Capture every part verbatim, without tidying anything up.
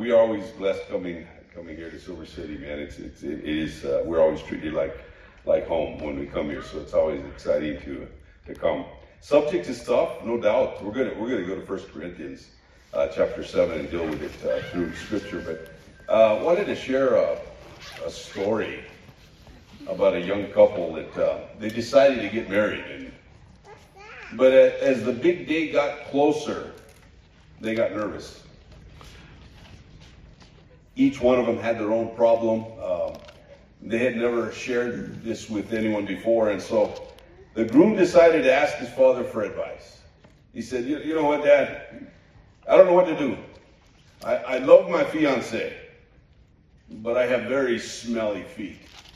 we are always blessed coming coming here to Silver City, man. It's, it's it is uh, we're always treated like like home when we come here, so it's always exciting to to come. Subject is tough, no doubt. We're gonna we're gonna go to First Corinthians uh, chapter seven and deal with it uh, through Scripture, but uh, wanted to share a, a story about a young couple that uh, they decided to get married, and but as the big day got closer, they got nervous. Each one of them had their own problem. Um, they had never shared this with anyone before, and so the groom decided to ask his father for advice. He said, you, you know what, Dad? I don't know what to do. I, I love my fiancée, but I have very smelly feet.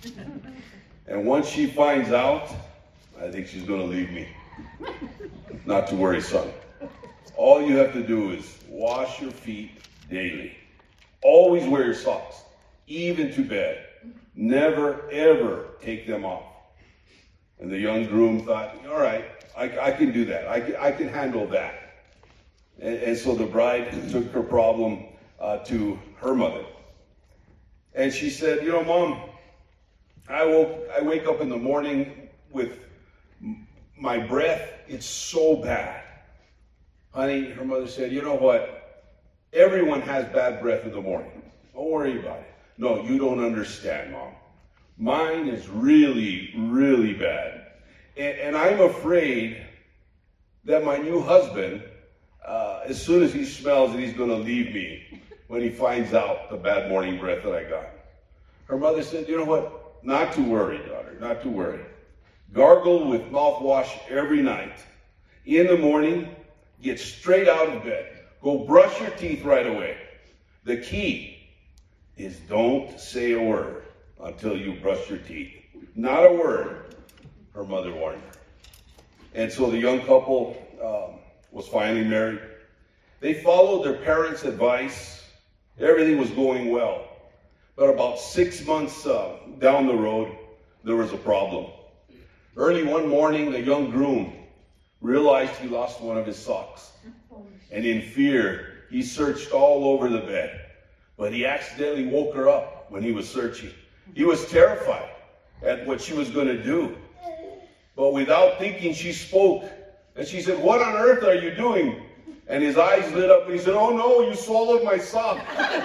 And once she finds out, I think she's going to leave me. Not to worry, son. All you have to do is wash your feet daily. Always wear your socks, even to bed. Never, ever take them off. And the young groom thought, all right, I, I can do that. I, I can handle that. And, and so the bride took her problem uh, to her mother. And she said, you know, Mom, I woke, I wake up in the morning with my breath. It's so bad. Honey, her mother said, you know what? Everyone has bad breath in the morning. Don't worry about it. No, you don't understand, Mom. Mine is really, really bad. And, and I'm afraid that my new husband, uh, as soon as he smells it, he's going to leave me when he finds out the bad morning breath that I got. Her mother said, you know what? Not to worry, daughter, not to worry. Gargle with mouthwash every night. In the morning, get straight out of bed. Go brush your teeth right away. The key is don't say a word until you brush your teeth. Not a word, her mother warned her. And so the young couple um, was finally married. They followed their parents' advice. Everything was going well. But about six months uh, down the road, there was a problem. Early one morning, the young groom realized he lost one of his socks. And in fear, he searched all over the bed. But he accidentally woke her up when he was searching. He was terrified at what she was going to do. But without thinking, she spoke. And she said, what on earth are you doing? And his eyes lit up and he said, oh no, you swallowed my sock.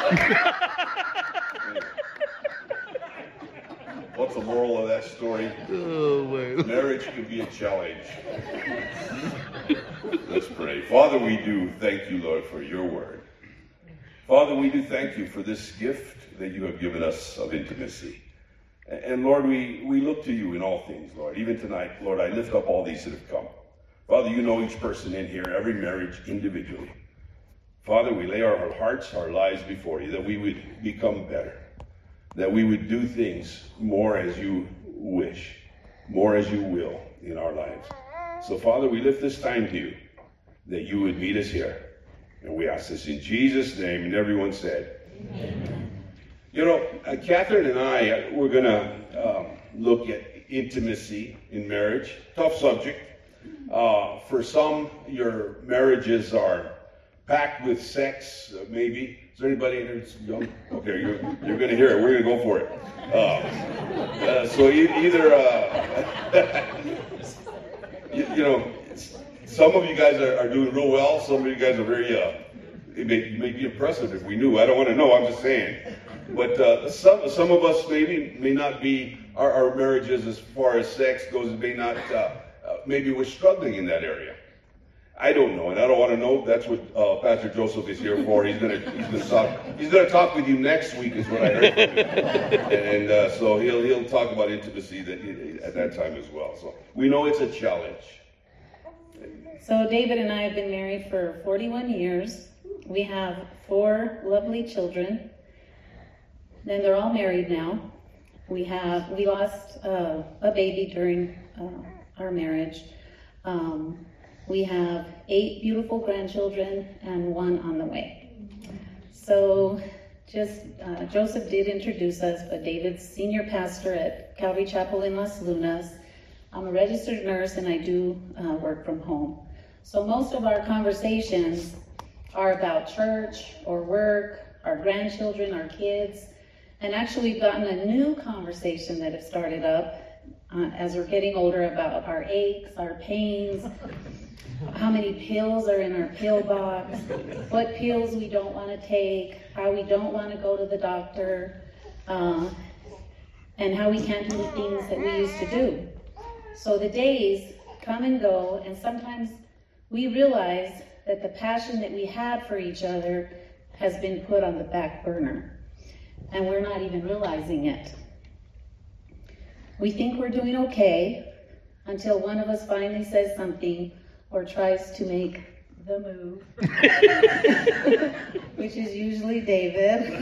What's the moral of that story? Oh, man. Marriage can be a challenge. Let's pray. Father, we do thank you, Lord, for your word. Father, we do thank you for this gift that you have given us of intimacy. And Lord, we, we look to you in all things, Lord. Even tonight, Lord, I lift up all these that have come. Father, you know each person in here, every marriage individually. Father, we lay our hearts, our lives before you, that we would become better. That we would do things more as you wish, more as you will in our lives. So, Father, we lift this time to you, that you would meet us here. And we ask this in Jesus' name, and everyone said, amen. You know, uh, Catherine and I, uh, we're going to um, look at intimacy in marriage. Tough subject. Uh, for some, your marriages are packed with sex, uh, maybe. Is there anybody in here that's young? Okay, you're, you're going to hear it. We're going to go for it. Uh, uh, so e- either, uh, you, you know, some of you guys are, are doing real well. Some of you guys are very, uh, it may, it may be impressive if we knew. I don't want to know. I'm just saying. But uh, some some of us maybe may not be, our, our marriages as far as sex goes, may not, uh, uh, maybe we're struggling in that area. I don't know, and I don't want to know. That's what uh, Pastor Joseph is here for. He's gonna he's gonna talk. He's gonna talk with you next week, is what I heard from him. And uh, so he'll he'll talk about intimacy that at that time as well. So we know it's a challenge. So David and I have been married for forty-one years. We have four lovely children. Then they're all married now. We have we lost uh, a baby during uh, our marriage. Um, We have eight beautiful grandchildren and one on the way. So just, uh, Joseph did introduce us, but David's senior pastor at Calvary Chapel in Las Lunas. I'm a registered nurse and I do uh, work from home. So most of our conversations are about church or work our grandchildren, our kids. And actually, we've gotten a new conversation that has started up uh, as we're getting older about our aches, our pains, how many pills are in our pill box, what pills we don't want to take, how we don't want to go to the doctor, uh, and how we can't do the things that we used to do. So the days come and go, and sometimes we realize that the passion that we had for each other has been put on the back burner, and we're not even realizing it. We think we're doing okay until one of us finally says something or tries to make the move, which is usually David.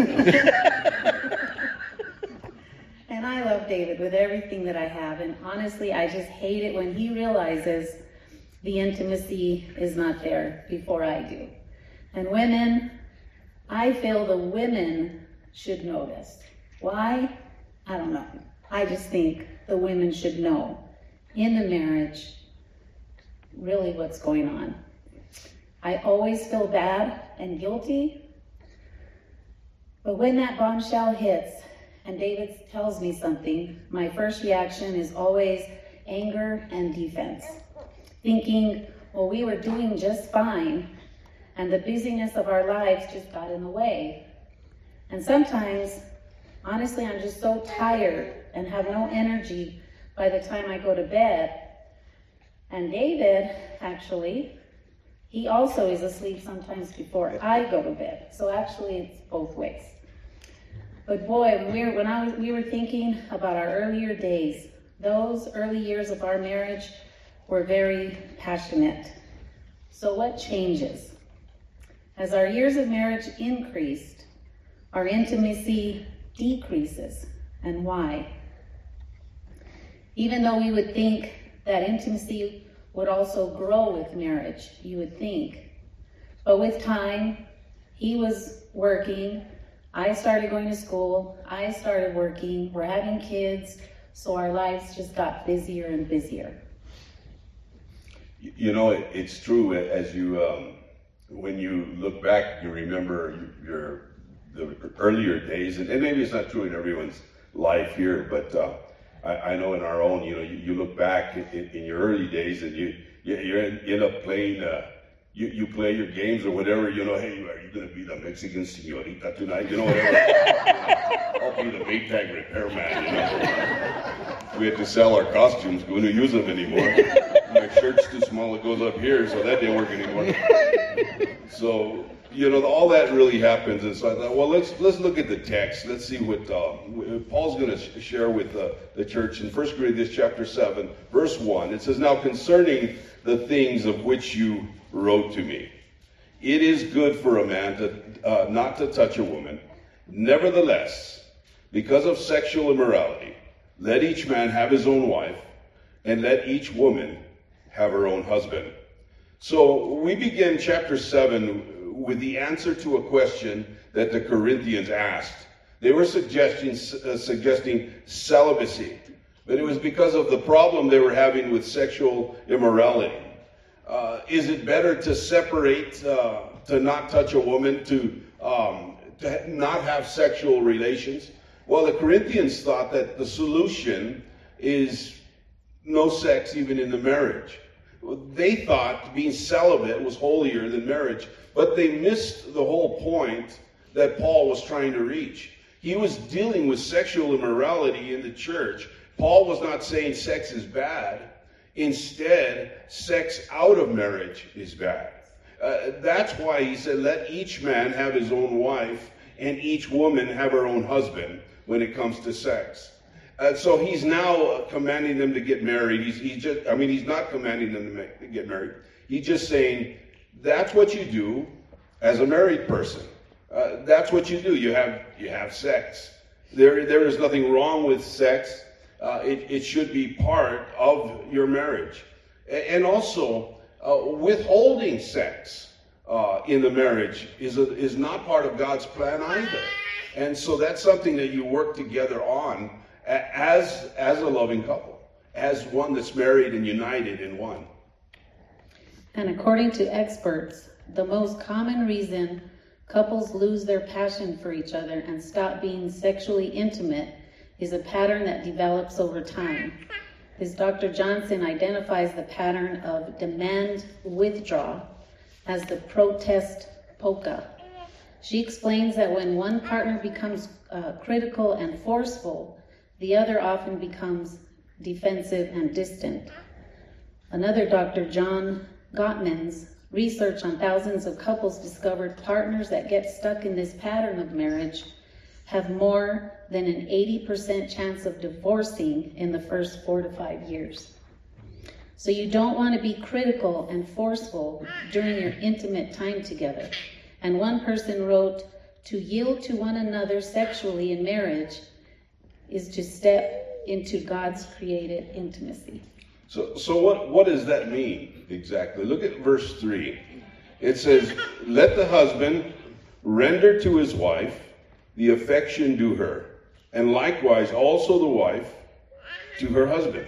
And I love David with everything that I have, and honestly, I just hate it when he realizes the intimacy is not there before I do. And women, I feel the women should know this. Why? I don't know. I just think the women should know in the marriage really what's going on. I always feel bad and guilty, but when that bombshell hits and David tells me something, my first reaction is always anger and defense. Thinking, well, we were doing just fine, and the busyness of our lives just got in the way. And sometimes, honestly, I'm just so tired and have no energy by the time I go to bed. And David, actually, he also is asleep sometimes before I go to bed. So actually, it's both ways. But boy, when we were, when I was, we were thinking about our earlier days, those early years of our marriage were very passionate. So what changes? As our years of marriage increased, our intimacy decreases. And why? Even though we would think that intimacy would also grow with marriage, you would think. But with time, he was working, I started going to school, I started working, we're having kids, so our lives just got busier and busier. You know, it, it's true. As you, um, when you look back, you remember your the earlier days, and, and maybe it's not true in everyone's life here, but uh, I, I know in our own, you know, you, you look back in, in your early days, and you you, you end up playing. Uh, you you play your games or whatever. You know, hey, are you gonna be the Mexican señorita tonight? You know, whatever. I'll be the Maytag repairman. You know, we had to sell our costumes. We don't use them anymore. My shirt's too small, it goes up here, so that didn't work anymore. So, you know, all that really happens, and so I thought, well, let's let's look at the text. Let's see what uh, Paul's going to sh- share with uh, the church in First Corinthians chapter seven, verse one. It says, "Now concerning the things of which you wrote to me, it is good for a man to uh, not to touch a woman. Nevertheless, because of sexual immorality, let each man have his own wife, and let each woman have her own husband." So we begin chapter seven with the answer to a question that the Corinthians asked. They were suggesting, uh, suggesting celibacy, but it was because of the problem they were having with sexual immorality. Uh, is it better to separate, uh, to not touch a woman, to, um, to not have sexual relations? Well, the Corinthians thought that the solution is no sex even in the marriage. They thought being celibate was holier than marriage, but they missed the whole point that Paul was trying to reach. He was dealing with sexual immorality in the church. Paul was not saying sex is bad. Instead, sex out of marriage is bad. Uh, that's why he said, let each man have his own wife and each woman have her own husband when it comes to sex. Uh, so he's now uh, commanding them to get married. He's, he's just, I mean, he's not commanding them to, make, to get married. He's just saying, that's what you do as a married person. Uh, that's what you do. You have, you have sex. There, there is nothing wrong with sex. Uh, it, it should be part of your marriage. And also, uh, withholding sex uh, in the marriage is, a, is not part of God's plan either. And so that's something that you work together on as, as a loving couple, as one that's married and united in one. And according to experts, the most common reason couples lose their passion for each other and stop being sexually intimate is a pattern that develops over time. As Doctor Johnson identifies the pattern of demand withdraw as the protest polka. She explains that when one partner becomes uh, critical and forceful, the other often becomes defensive and distant. Another Doctor John Gottman's research on thousands of couples discovered partners that get stuck in this pattern of marriage have more than an eighty percent chance of divorcing in the first four to five years. So you don't want to be critical and forceful during your intimate time together. And one person wrote, to yield to one another sexually in marriage is to step into God's created intimacy. So, so what, what does that mean exactly? Look at verse three. It says, let the husband render to his wife the affection due her, and likewise also the wife to her husband.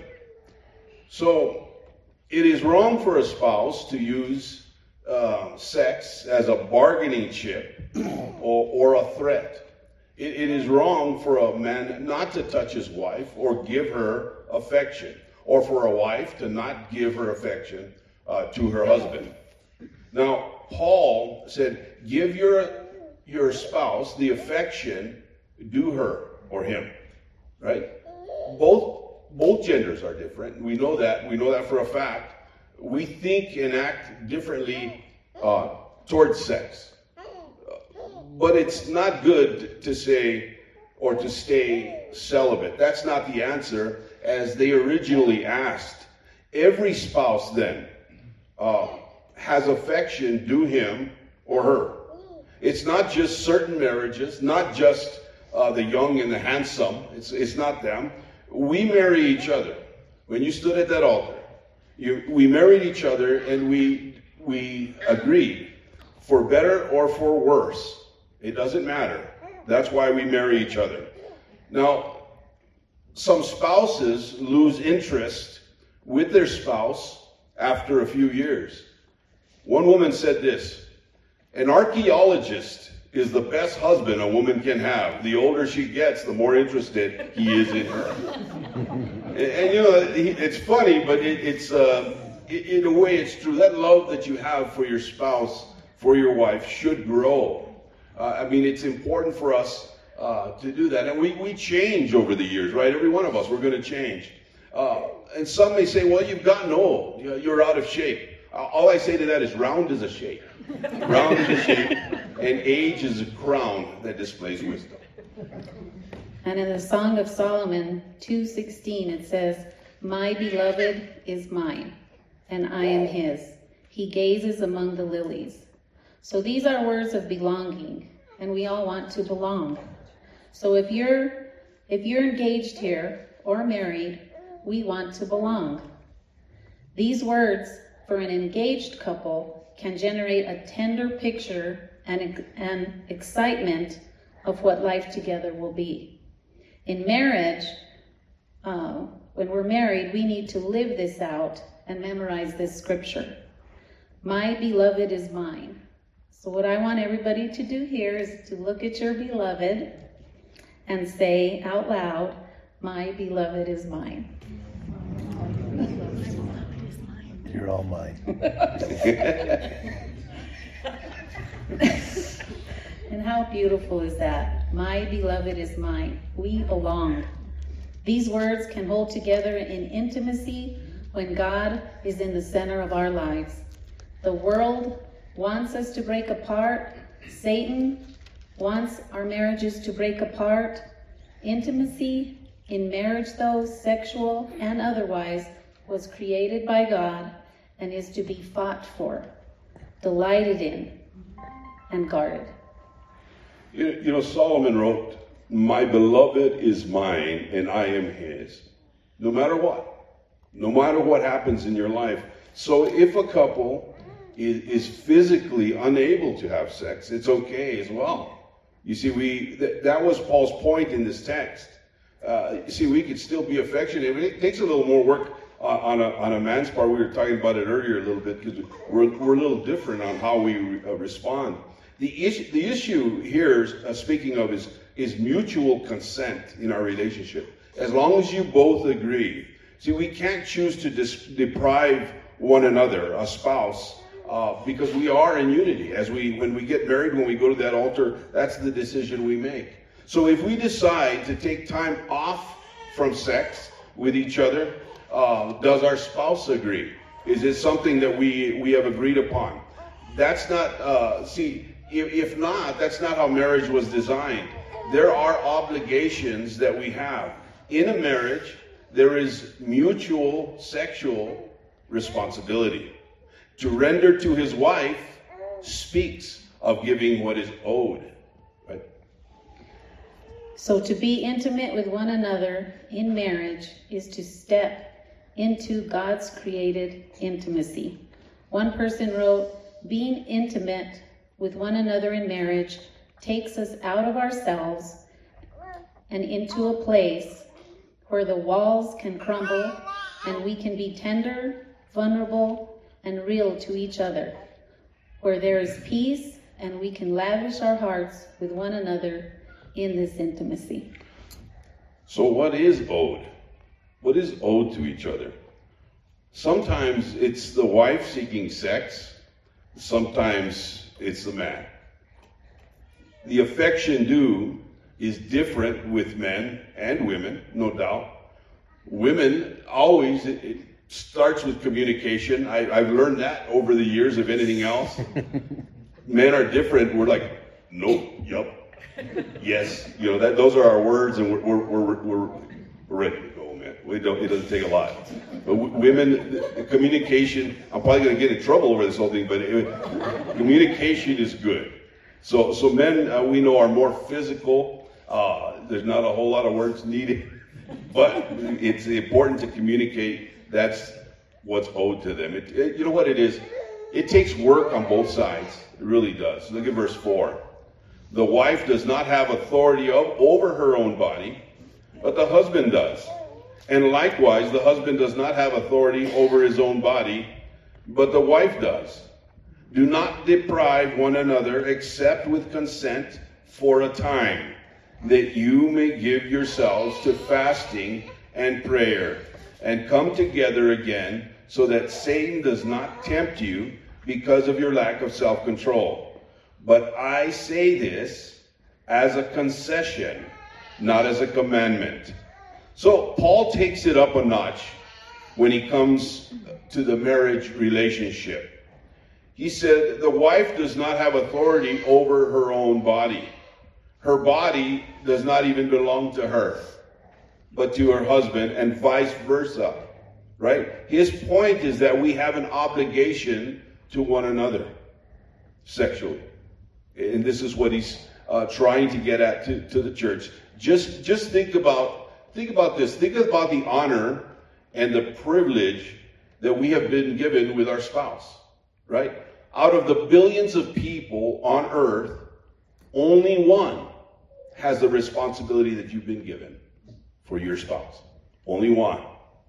So it is wrong for a spouse to use uh, sex as a bargaining chip or, or a threat. It, it is wrong for a man not to touch his wife or give her affection, or for a wife to not give her affection uh, to her husband. Now, Paul said, give your, your spouse the affection due her or him, right? Both, both genders are different. We know that. We know that for a fact. We think and act differently uh, towards sex. But it's not good to say or to stay celibate. That's not the answer as they originally asked. Every spouse then uh, has affection due him or her. It's not just certain marriages, not just uh, the young and the handsome. It's, it's not them. We marry each other. When you stood at that altar, you, we married each other and we, we agreed, for better or for worse. It doesn't matter. That's why we marry each other. Now, some spouses lose interest with their spouse after a few years. One woman said this, an archaeologist is the best husband a woman can have. The older she gets, the more interested he is in her. and, and you know, it's funny, but it, it's uh, in a way it's true. That love that you have for your spouse, for your wife, should grow. Uh, I mean, it's important for us uh, to do that. And we, we change over the years, right? Every one of us, we're going to change. Uh, and some may say, well, you've gotten old. You're out of shape. Uh, all I say to that is round is a shape. Round is a shape. And age is a crown that displays wisdom. And in the Song of Solomon two sixteen, it says, my beloved is mine, and I am his. He gazes among the lilies. So these are words of belonging, and we all want to belong. So if you're if you're engaged here or married, we want to belong. These words for an engaged couple can generate a tender picture and an excitement of what life together will be. In marriage, uh, when we're married, we need to live this out and memorize this scripture. My beloved is mine. So what I want everybody to do here is to look at your beloved and say out loud, my beloved is mine. You're all mine. And how beautiful is that? My beloved is mine. We belong. These words can hold together in intimacy when God is in the center of our lives. The world wants us to break apart. Satan wants our marriages to break apart. Intimacy in marriage, though, sexual and otherwise, was created by God and is to be fought for, delighted in, and guarded. You, you know, Solomon wrote, my beloved is mine and I am his. No matter what. No matter what happens in your life. So if a couple is, is physically unable to have sex, it's okay as well. You see, we th- that was Paul's point in this text. Uh, you see, we could still be affectionate. It takes a little more work uh, on, a, on a man's part. We were talking about it earlier a little bit because we're, we're a little different on how we re- uh, respond. The issue, the issue here, uh, speaking of, is, is mutual consent in our relationship. As long as you both agree. See, we can't choose to dis- deprive one another, a spouse, uh, because we are in unity. As we, when we get married, when we go to that altar, that's the decision we make. So if we decide to take time off from sex with each other, uh, does our spouse agree? Is it something that we, we have agreed upon? That's not, uh, see, if, if not, that's not how marriage was designed. There are obligations that we have. In a marriage, there is mutual sexual responsibility. To render to his wife speaks of giving what is owed. Right? So to be intimate with one another in marriage is to step into God's created intimacy. One person wrote, being intimate with one another in marriage takes us out of ourselves and into a place where the walls can crumble and we can be tender, vulnerable, and real to each other, where there is peace and we can lavish our hearts with one another in this intimacy. So what is owed? What is owed to each other? Sometimes it's the wife seeking sex. Sometimes it's the man. The affection due is different with men and women, no doubt. Women always, it, it starts with communication. I, I've learned that over the years, if anything else. Men are different. We're like, nope, yup, yes. You know, that those are our words, and we're we're we're, we're, we're ready to go, man. We don't. It doesn't take a lot. But w- women, the, the communication. I'm probably going to get in trouble over this whole thing, but it, communication is good. So, so men, uh, we know, are more physical. Uh, there's not a whole lot of words needed, but it's important to communicate. That's what's owed to them. It, it, you know what it is? It takes work on both sides. It really does. Look at verse four. The wife does not have authority of, over her own body, but the husband does. And likewise, the husband does not have authority over his own body, but the wife does. Do not deprive one another except with consent for a time, that you may give yourselves to fasting and prayer, and come together again, so that Satan does not tempt you because of your lack of self-control. But I say this as a concession, not as a commandment. So Paul takes it up a notch when he comes to the marriage relationship. He said the wife does not have authority over her own body. Her body does not even belong to her, but to her husband, and vice versa. Right? His point is that we have an obligation to one another sexually. And this is what he's uh, trying to get at to, to the church. Just, just think about, think about this. Think about the honor and the privilege that we have been given with our spouse. Right? Out of the billions of people on earth, only one has the responsibility that you've been given for your spouse. Only one.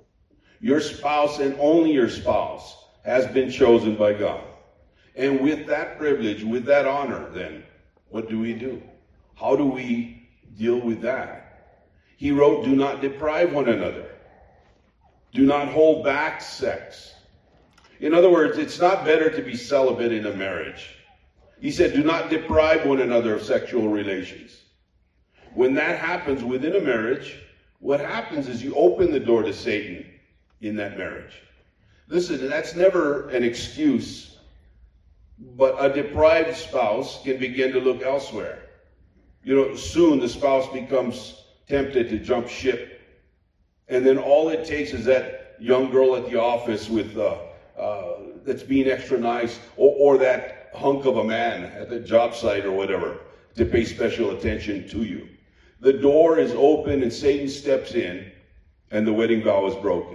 Your spouse, and only your spouse, has been chosen by God. And with that privilege, with that honor, then, what do we do? How do we deal with that? He wrote, do not deprive one another. Do not hold back sex. In other words, it's not better to be celibate in a marriage. He said, do not deprive one another of sexual relations. When that happens within a marriage, what happens is you open the door to Satan in that marriage. Listen, that's never an excuse, but a deprived spouse can begin to look elsewhere. You know, soon the spouse becomes tempted to jump ship. And then all it takes is that young girl at the office with uh, uh, that's being extra nice, or, or that hunk of a man at the job site or whatever, to pay special attention to you. The door is open and Satan steps in and the wedding vow is broken.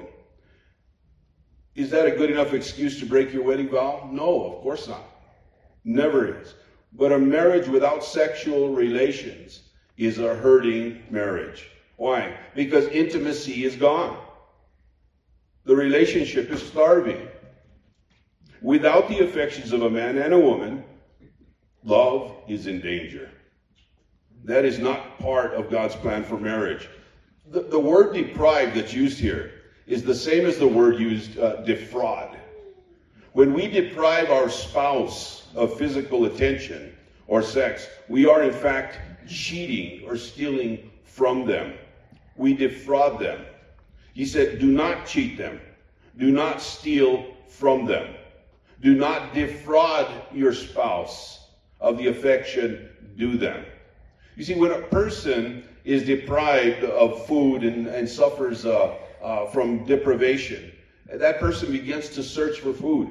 Is that a good enough excuse to break your wedding vow? No, of course not. Never is. But a marriage without sexual relations is a hurting marriage. Why? Because intimacy is gone. The relationship is starving. Without the affections of a man and a woman, love is in danger. That is not part of God's plan for marriage. The, the word deprive that's used here is the same as the word used uh, defraud. When we deprive our spouse of physical attention or sex, we are in fact cheating or stealing from them. We defraud them. He said, do not cheat them. Do not steal from them. Do not defraud your spouse of the affection due them. You see, when a person is deprived of food and, and suffers uh, uh, from deprivation, that person begins to search for food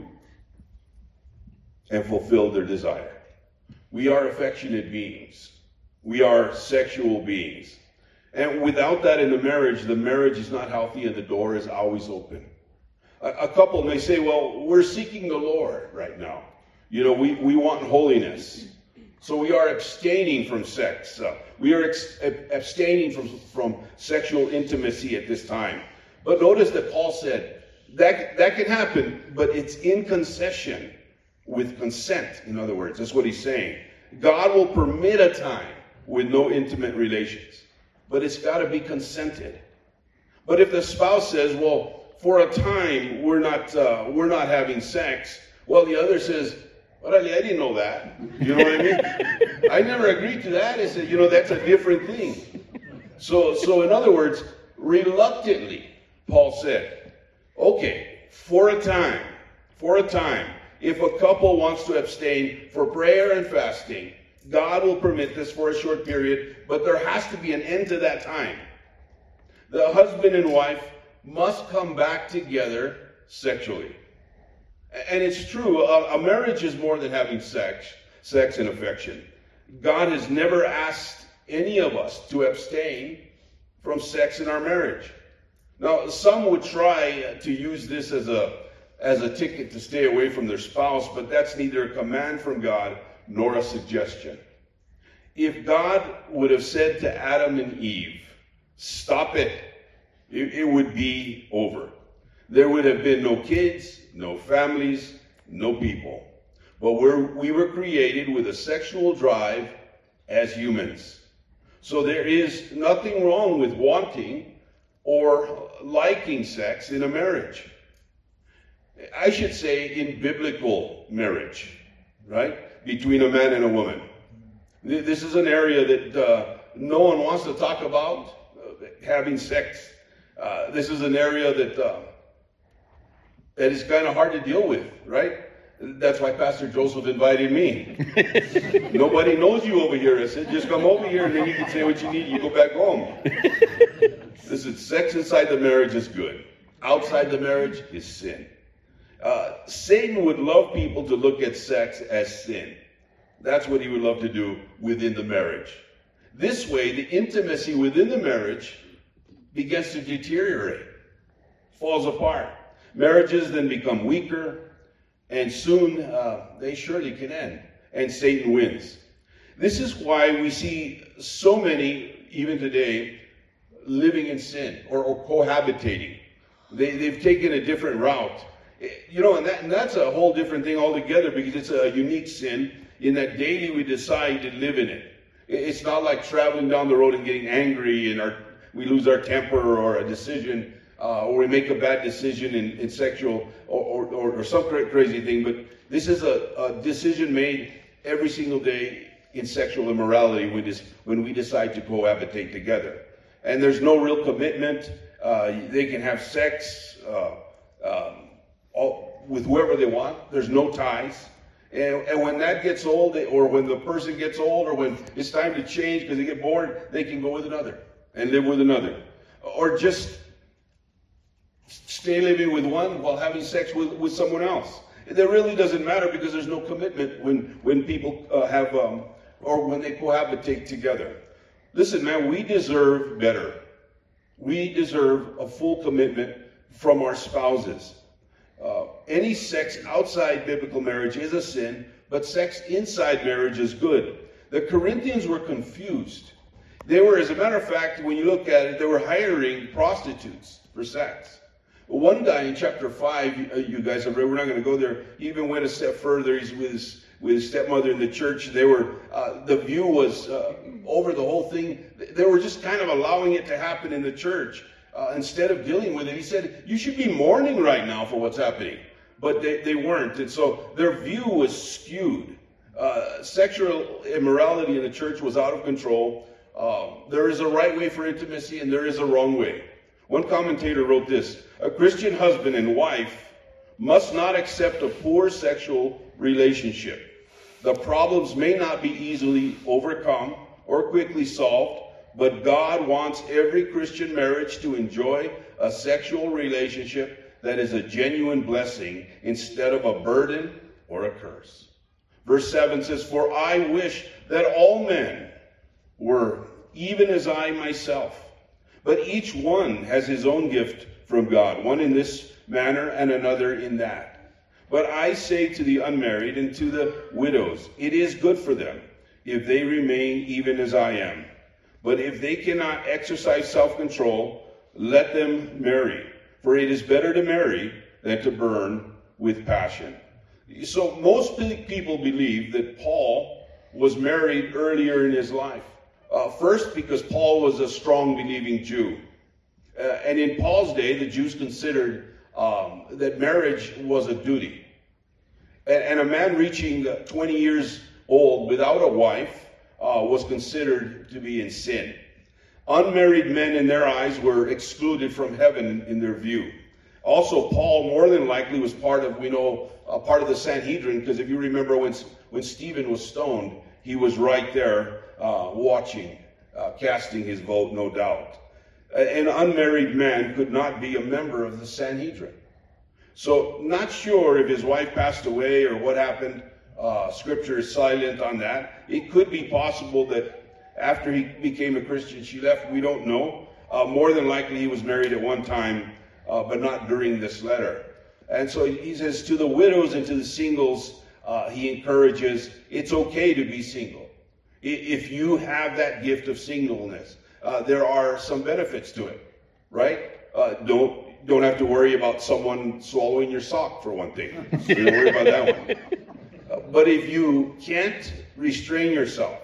and fulfill their desire. We are affectionate beings. We are sexual beings. And without that in the marriage, the marriage is not healthy and the door is always open. A, a couple may say, well, we're seeking the Lord right now. You know, we, we want holiness. So we are abstaining from sex. Uh, we are ex- abstaining from, from sexual intimacy at this time. But notice that Paul said, that, that can happen, but it's in concession with consent, in other words. That's what he's saying. God will permit a time with no intimate relations, but it's got to be consented. But if the spouse says, well, for a time we're not uh, we're not having sex, well, the other says, well, I didn't know that. You know what I mean? I never agreed to that. I said, you know, that's a different thing. So, so in other words, reluctantly, Paul said, okay, for a time, for a time, if a couple wants to abstain for prayer and fasting, God will permit this for a short period, but there has to be an end to that time. The husband and wife must come back together sexually. And it's true, a, a marriage is more than having sex, sex and affection. God has never asked any of us to abstain from sex in our marriage. Now, some would try to use this as a as a ticket to stay away from their spouse, but that's neither a command from God nor a suggestion. If God would have said to Adam and Eve, stop it, it, it would be over. There would have been no kids, no families, no people. But we're, we were created with a sexual drive as humans. So there is nothing wrong with wanting or liking sex in a marriage. I should say in biblical marriage, right? Between a man and a woman. This is an area that uh, no one wants to talk about, uh, having sex. Uh, this is an area that uh, that is kind of hard to deal with, right? That's why Pastor Joseph invited me. Nobody knows you over here. I said, just come over here and then you can say what you need. You go back home. Listen, sex inside the marriage is good. Outside the marriage is sin. Uh, Satan would love people to look at sex as sin. That's what he would love to do within the marriage. This way, the intimacy within the marriage begins to deteriorate, falls apart. Marriages then become weaker, and soon uh, they surely can end, and Satan wins. This is why we see so many, even today, living in sin or, or cohabitating. They, they've taken a different route. You know, and, that, and that's a whole different thing altogether, because it's a unique sin in that daily we decide to live in it. It's not like traveling down the road and getting angry and our, we lose our temper or a decision, uh, or we make a bad decision in, in sexual or, or, or some crazy thing. But this is a, a decision made every single day in sexual immorality when, this, when we decide to cohabitate together. And there's no real commitment. Uh, they can have sex uh, um, all, with whoever they want. There's no ties. And, and when that gets old, they, or when the person gets old, or when it's time to change because they get bored, they can go with another and live with another. Or just stay living with one while having sex with, with someone else. It really doesn't matter, because there's no commitment when, when people uh, have, um, or when they cohabitate together. Listen, man, we deserve better. We deserve a full commitment from our spouses. Uh, any sex outside biblical marriage is a sin, but sex inside marriage is good. The Corinthians were confused. They were, as a matter of fact, when you look at it, they were hiring prostitutes for sex. One guy in chapter five, you guys have read, we're not going to go there, he even went a step further. He's with his, with his stepmother in the church. They were, uh, the view was uh, over the whole thing. They were just kind of allowing it to happen in the church uh, instead of dealing with it. He said, you should be mourning right now for what's happening. But they, they weren't. And so their view was skewed. Uh, sexual immorality in the church was out of control. Uh, there is a right way for intimacy and there is a wrong way. One commentator wrote this: a Christian husband and wife must not accept a poor sexual relationship. The problems may not be easily overcome or quickly solved, but God wants every Christian marriage to enjoy a sexual relationship that is a genuine blessing instead of a burden or a curse. Verse seven says, for I wish that all men were even as I myself. But each one has his own gift from God, one in this manner and another in that. But I say to the unmarried and to the widows, it is good for them if they remain even as I am. But if they cannot exercise self-control, let them marry. For it is better to marry than to burn with passion. So most people believe that Paul was married earlier in his life. Uh, first, because Paul was a strong believing Jew. Uh, and in Paul's day, the Jews considered um, that marriage was a duty. And, and a man reaching twenty years old without a wife uh, was considered to be in sin. Unmarried men in their eyes were excluded from heaven in their view. Also, Paul more than likely was part of, we know, uh, part of the Sanhedrin, because if you remember when, when Stephen was stoned, he was right there uh, watching, uh, casting his vote, no doubt. An unmarried man could not be a member of the Sanhedrin. So, not sure if his wife passed away or what happened. Uh, scripture is silent on that. It could be possible that after he became a Christian, she left. We don't know. Uh, more than likely, he was married at one time, uh, but not during this letter. And so he says to the widows and to the singles, uh, he encourages, it's okay to be single. If you have that gift of singleness, uh, there are some benefits to it, right? Uh, don't don't have to worry about someone swallowing your sock, for one thing. So don't worry about that one. Uh, but if you can't restrain yourself,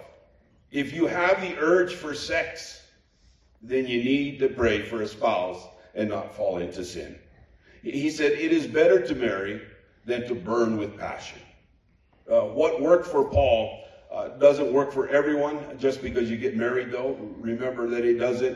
if you have the urge for sex, then you need to pray for a spouse and not fall into sin. He said, it is better to marry than to burn with passion. Uh, what worked for Paul uh, doesn't work for everyone. Just because you get married, though, remember that it doesn't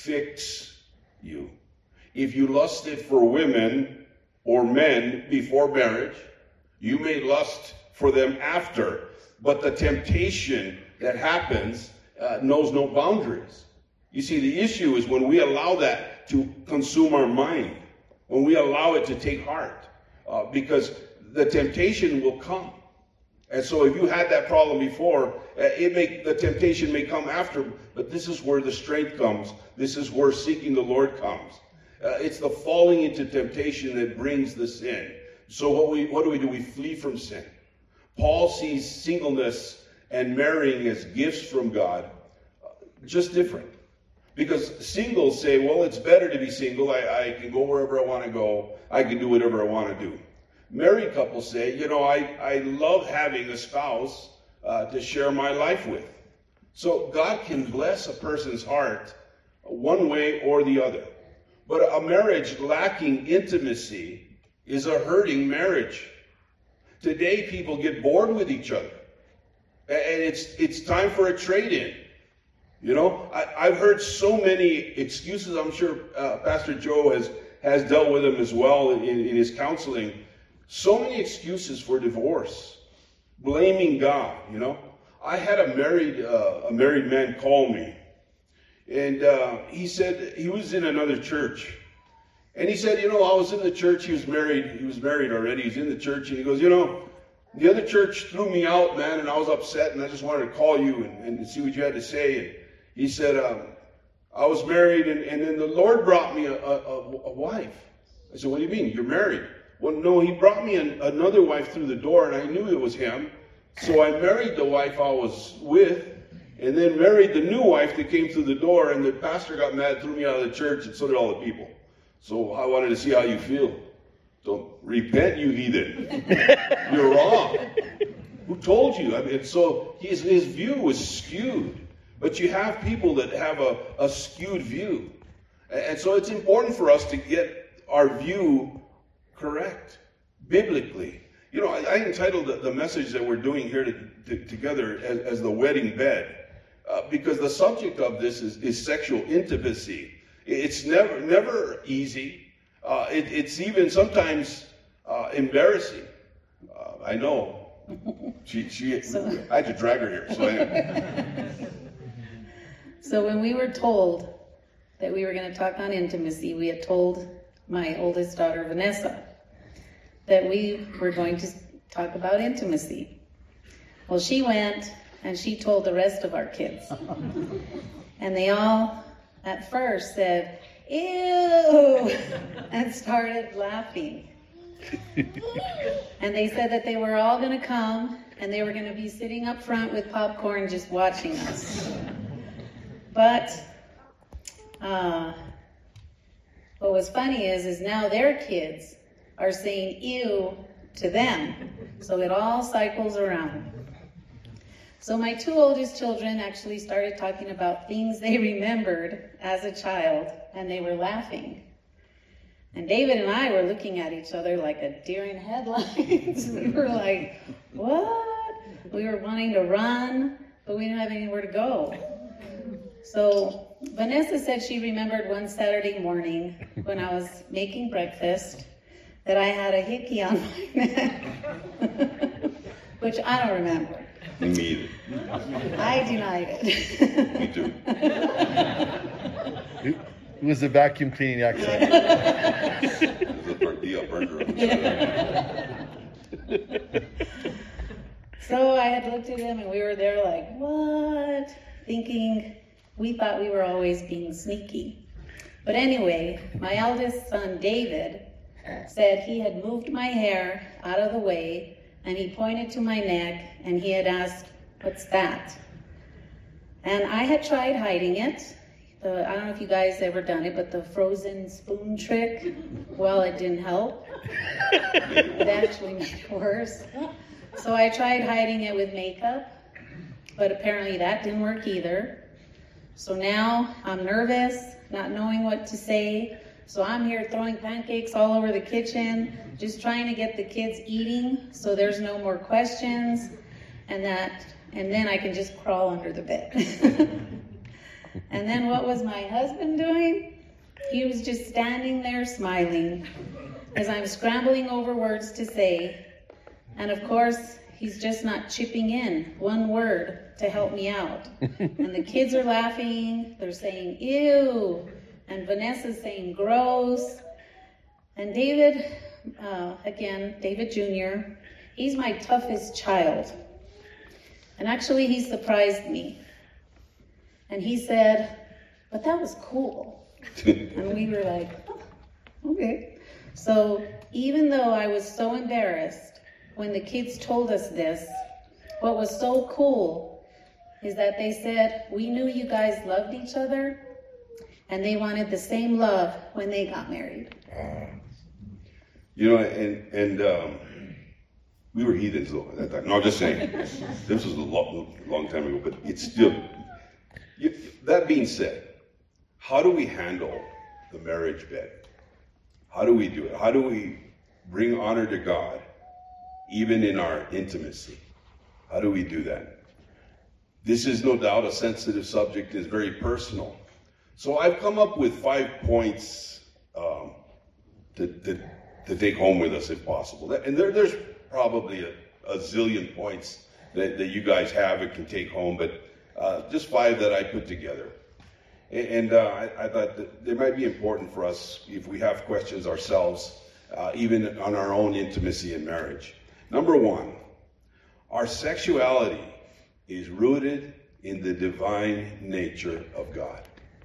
fix you. If you lusted for women or men before marriage, you may lust for them after. But the temptation that happens uh, knows no boundaries. You see, the issue is when we allow that to consume our mind, when we allow it to take heart, uh, because the temptation will come. And so if you had that problem before, uh, it may, the temptation may come after, but this is where the strength comes. This is where seeking the Lord comes. Uh, it's the falling into temptation that brings the sin. So what we what do we do? We flee from sin. Paul sees singleness and marrying as gifts from God, uh, just different. Because singles say, well, it's better to be single. I, I can go wherever I want to go. I can do whatever I want to do. Married couples say, you know, I, I love having a spouse uh, to share my life with. So God can bless a person's heart one way or the other. But a marriage lacking intimacy is a hurting marriage. Today, people get bored with each other. And it's it's time for a trade-in. You know, I, I've heard so many excuses. I'm sure uh, Pastor Joe has, has dealt with them as well in, in his counseling. So many excuses for divorce. Blaming God, you know. I had a married uh, a married man call me. And uh, he said he was in another church. And he said, you know, I was in the church. He was married. He was married already. He was in the church. And he goes, you know, the other church threw me out, man. And I was upset. And I just wanted to call you and, and see what you had to say. And he said, um, I was married. And, and then the Lord brought me a, a, a wife. I said, what do you mean? You're married? Well, no, he brought me an, another wife through the door. And I knew it was him. So I married the wife I was with. And then married the new wife that came through the door, and the pastor got mad, threw me out of the church, and so did all the people. So I wanted to see how you feel. Don't repent, you heathen. You're wrong. Who told you? I mean, so his, his view was skewed. But you have people that have a, a skewed view. And so it's important for us to get our view correct, biblically. You know, I, I entitled the, the message that we're doing here to, to, together as, as the wedding bed. Uh, because the subject of this is, is sexual intimacy. It's never never easy. Uh, it, it's even sometimes uh, embarrassing. Uh, I know. She, she, so, I had to drag her here. So, I, so when we were told that we were going to talk on intimacy, we had told my oldest daughter, Vanessa, that we were going to talk about intimacy. Well, she went and she told the rest of our kids. And they all, at first, said, ew, and started laughing. And they said that they were all going to come, and they were going to be sitting up front with popcorn just watching us. But uh, what was funny is, is now their kids are saying ew to them. So it all cycles around. So my two oldest children actually started talking about things they remembered as a child, and they were laughing. And David and I were looking at each other like a deer in headlights. We were like, what? We were wanting to run, but we didn't have anywhere to go. So Vanessa said she remembered one Saturday morning when I was making breakfast that I had a hickey on my neck, which I don't remember. Me either. I denied it. Me too. It was a vacuum cleaning accident. It was a tortilla burger. So I had looked at him and we were there like, what? Thinking we thought we were always being sneaky. But anyway, my eldest son, David, said he had moved my hair out of the way, and he pointed to my neck, and he had asked, what's that? And I had tried hiding it. The, I don't know if you guys ever done it, but the frozen spoon trick, well, it didn't help. It actually made it worse. So I tried hiding it with makeup, but apparently that didn't work either. So now I'm nervous, not knowing what to say. So I'm here throwing pancakes all over the kitchen, just trying to get the kids eating so there's no more questions, and that, and then I can just crawl under the bed. And then what was my husband doing? He was just standing there smiling as I'm scrambling over words to say, and of course, he's just not chipping in one word to help me out. And the kids are laughing, they're saying, ew. And Vanessa's saying gross. And David, uh, again, David Junior, he's my toughest child. And actually he surprised me. And he said, but that was cool. And we were like, oh, okay. So even though I was so embarrassed when the kids told us this, what was so cool is that they said, we knew you guys loved each other, and they wanted the same love when they got married. You know, and and um, we were heathens though at that time. No, I'm just saying. This was a long, long time ago, but it's still. You, that being said, how do we handle the marriage bed? How do we do it? How do we bring honor to God, even in our intimacy? How do we do that? This is no doubt a sensitive subject. It's very personal. So I've come up with five points um, to, to, to take home with us if possible. And there, there's probably a, a zillion points that, that you guys have and can take home, but uh, just five that I put together. And, and uh, I, I thought that they might be important for us if we have questions ourselves, uh, even on our own intimacy in marriage. Number one, our sexuality is rooted in the divine nature of God.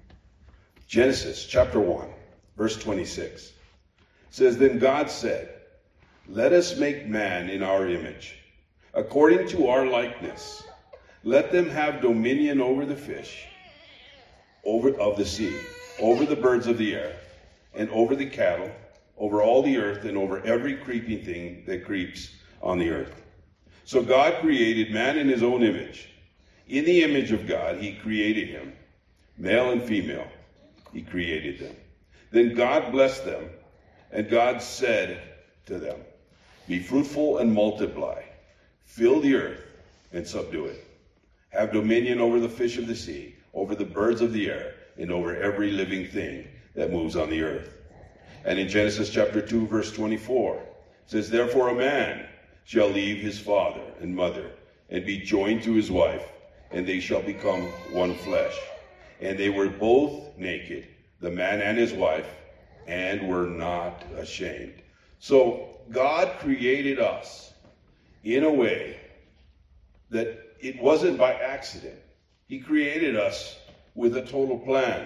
Genesis chapter one, verse twenty-six says, then God said, let us make man in our image, according to our likeness. Let them have dominion over the fish over of the sea, over the birds of the air, and over the cattle, over all the earth, and over every creeping thing that creeps on the earth. So God created man in his own image. In the image of God, he created him. Male and female, he created them. Then God blessed them, and God said to them, be fruitful and multiply. Fill the earth and subdue it. Have dominion over the fish of the sea, over the birds of the air, and over every living thing that moves on the earth. And in Genesis chapter two, verse twenty-four, it says, therefore a man shall leave his father and mother, and be joined to his wife, and they shall become one flesh. And they were both naked, the man and his wife, and were not ashamed. So God created us in a way that it wasn't by accident. He created us with a total plan.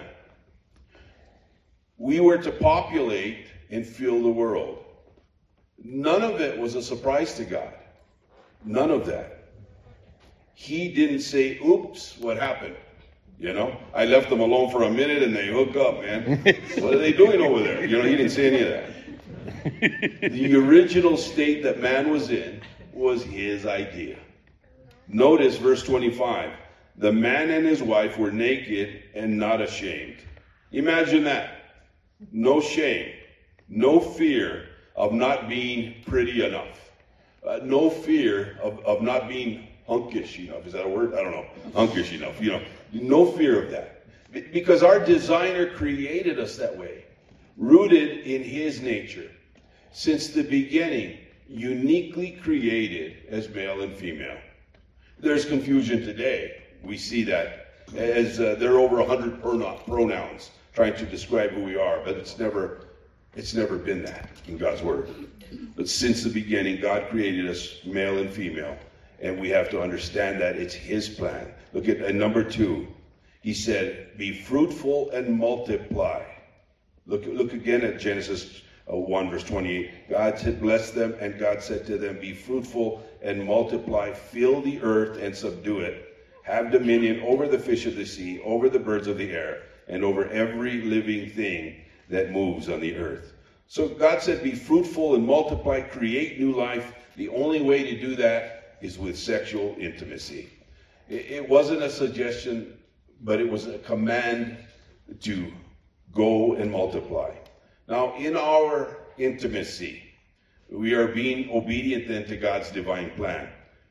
We were to populate and fill the world. None of it was a surprise to God. None of that. He didn't say, oops, what happened? You know, I left them alone for a minute and they hook up, man. What are they doing over there? You know, he didn't say any of that. The original state that man was in was his idea. Notice verse twenty-five. The man and his wife were naked and not ashamed. Imagine that. No shame. No fear of not being pretty enough. Uh, no fear of, of not being hunkish enough. Is that a word? I don't know. Hunkish enough. You know, no fear of that. Because our designer created us that way. Rooted in his nature. Since the beginning, uniquely created as male and female. There's confusion today. We see that as uh, there are over a hundred pronouns trying to describe who we are, but it's never, it's never been that in God's word. But since the beginning, God created us male and female, and we have to understand that it's his plan. Look at uh, number two. He said, be fruitful and multiply. Look, look again at Genesis uh, one, verse twenty-eight. God said, bless them, and God said to them, be fruitful and multiply, fill the earth and subdue it. Have dominion over the fish of the sea, over the birds of the air, and over every living thing that moves on the earth. So God said, be fruitful and multiply, create new life. The only way to do that is with sexual intimacy. It, it wasn't a suggestion, but it was a command to go and multiply. Now, in our intimacy, we are being obedient then to God's divine plan.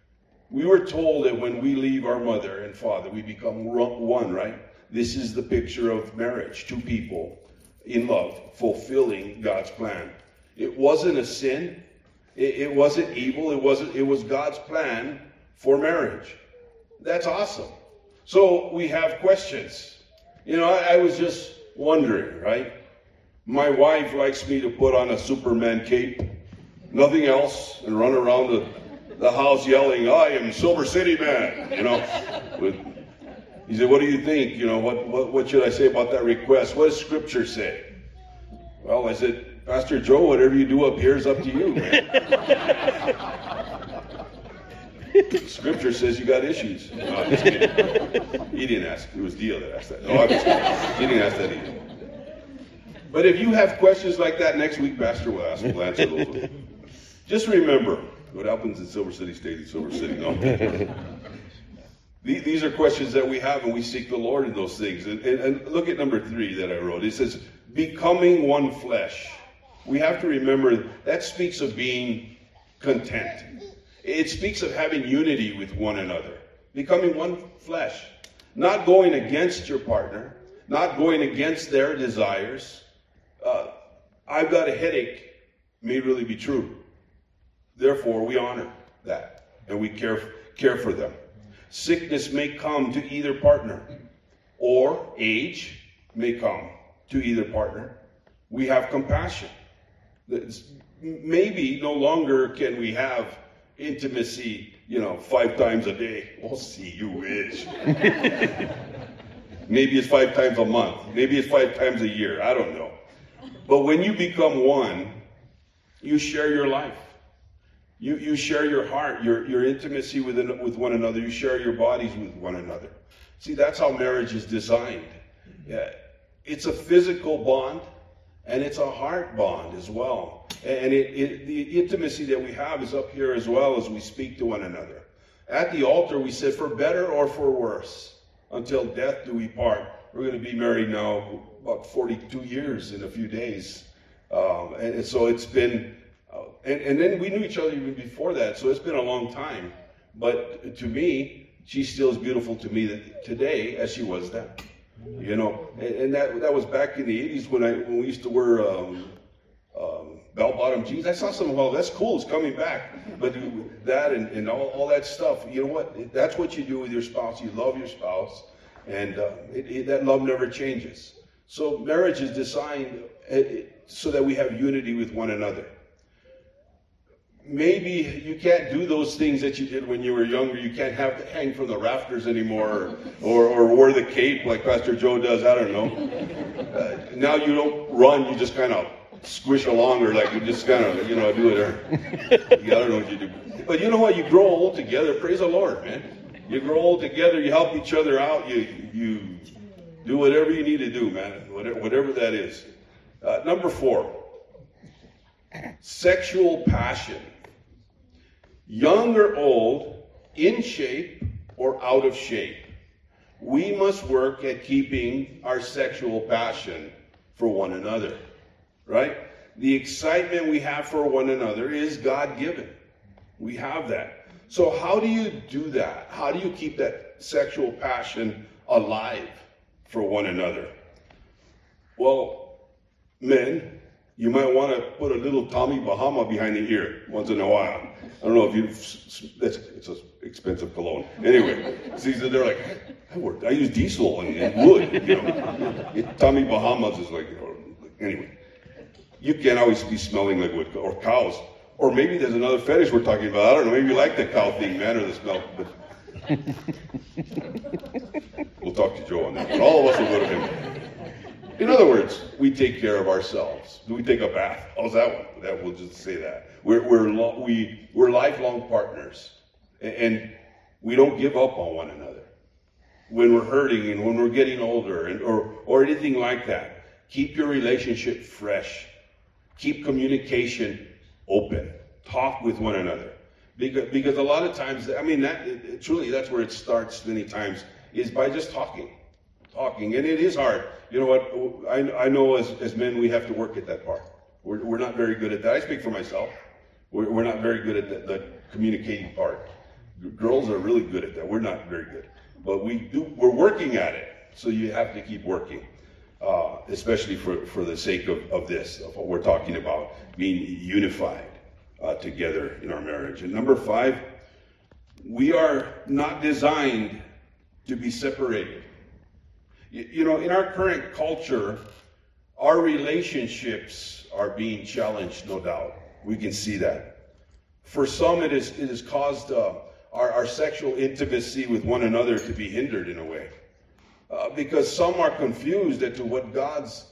We were told that when we leave our mother and father, we become one, right? This is the picture of marriage, two people in love, fulfilling God's plan. It wasn't a sin. It, it wasn't evil. It wasn't. It was God's plan for marriage. That's awesome. So we have questions. You know, I, I was just wondering, right? My wife likes me to put on a Superman cape, nothing else, and run around the, the house yelling, I am Silver City Man, you know. With, he said, what do you think? You know, what, what, what should I say about that request? What does Scripture say? Well, I said, Pastor Joe, whatever you do up here is up to you, man. Scripture says you got issues. No, I'm just kidding. He didn't ask. It was Dio that asked that. No, I'm just kidding. He didn't ask that either. But if you have questions like that, next week, Pastor will ask. We'll answer those. Just remember, what happens in Silver City stays in Silver City. No. These are questions that we have, and we seek the Lord in those things. And, and, and look at number three that I wrote. It says, becoming one flesh. We have to remember that speaks of being content. It speaks of having unity with one another. Becoming one flesh. Not going against your partner. Not going against their desires. Uh, I've got a headache may really be true. Therefore, we honor that. And we care, care for them. Sickness may come to either partner. Or age may come to either partner. We have compassion. Maybe no longer can we have intimacy, you know, five times a day. Oh, see, you wish. Maybe it's five times a month. Maybe it's five times a year. I don't know. But when you become one, you share your life. You you share your heart, your, your intimacy with, an, with one another. You share your bodies with one another. See, that's how marriage is designed. Yeah. It's a physical bond, and it's a heart bond as well. And it, it, the intimacy that we have is up here as well as we speak to one another. At the altar, we said, for better or for worse, until death do we part. We're going to be married now about forty-two years in a few days. Um, and, and so it's been, uh, and, and then we knew each other even before that, so it's been a long time. But to me, she still is beautiful to me that, today as she was then. You know, and, and that that was back in the eighties when I when we used to wear um, um, bell-bottom jeans. I saw some, well, that's cool, it's coming back. But that and, and all, all that stuff, you know what? That's what you do with your spouse. You love your spouse, and uh, it, it, that love never changes. So marriage is designed so that we have unity with one another. Maybe you can't do those things that you did when you were younger. You can't have to hang from the rafters anymore, or, or, or wear the cape like Pastor Joe does. I don't know. Uh, now you don't run. You just kind of squish along, or like you just kind of, you know, do it. Or I don't know what you do. But you know what? You grow old together. Praise the Lord, man. You grow old together. You help each other out. You you do whatever you need to do, man. Whatever, whatever that is. Uh, number four. Sexual passion. Young or old, in shape or out of shape, we must work at keeping our sexual passion for one another, right? The excitement we have for one another is God-given. We have that. So how do you do that? How do you keep that sexual passion alive for one another? Well, men, you might want to put a little Tommy Bahama behind the ear once in a while. I don't know if you, that's, it's an expensive cologne. Anyway, see, so they're like, I worked, I use diesel and, and wood, you know. It, Tommy Bahamas is like, or, anyway. You can't always be smelling like wood, or cows. Or maybe there's another fetish we're talking about. I don't know, maybe you like the cow thing, man, or the smell. But we'll talk to Joe on that. But all of us will go to him. In other words, we take care of ourselves. Do we take a bath? How's that one? That we'll just say that. We're we're lo- we we're lifelong partners, and, and we don't give up on one another when we're hurting and when we're getting older, and or or anything like that. Keep your relationship fresh. Keep communication open. Talk with one another, because because a lot of times, I mean, that it, it, truly that's where it starts. Many times is by just talking. Talking, and it is hard. You know what? I, I know as, as men we have to work at that part. We're, we're not very good at that. I speak for myself. We're, we're not very good at the, the communicating part. Girls are really good at that. We're not very good, but we do. We're working at it. So you have to keep working, uh, especially for, for the sake of, of this, of what we're talking about, being unified uh, together in our marriage. And number five, we are not designed to be separated. You know, in our current culture, our relationships are being challenged, no doubt. We can see that. For some, it, is, it has caused uh, our, our sexual intimacy with one another to be hindered in a way. Uh, because some are confused as to what God's